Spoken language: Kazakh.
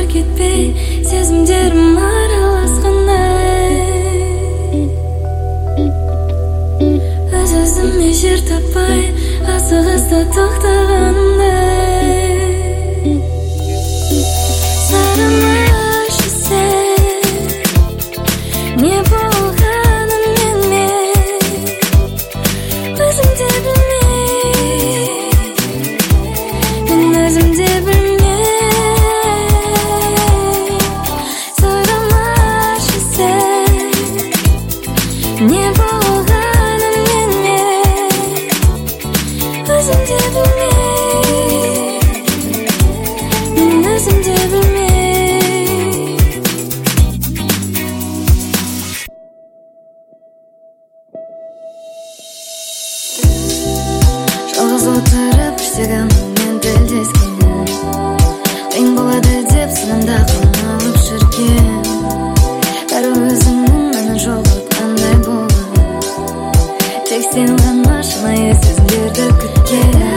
кетпей, сезімдерім араласқандай. Өз-өзіме жер таппай, асығыста тоқтағандай. Сағыныш сен, не болғанын мен өзім де білмей, мен өзім де білмей. Сағыныш сен, не болғанын мен өзім де білмей, мен өзім де білмей. Жалғыз отырып іштегенмен тілдескенім қиын болады деп сынымда қиналып жүрген. Бәрі өзіңнің мені жоғалтқандай болды. Тек сен ғана шынайы сезімдерді күткен.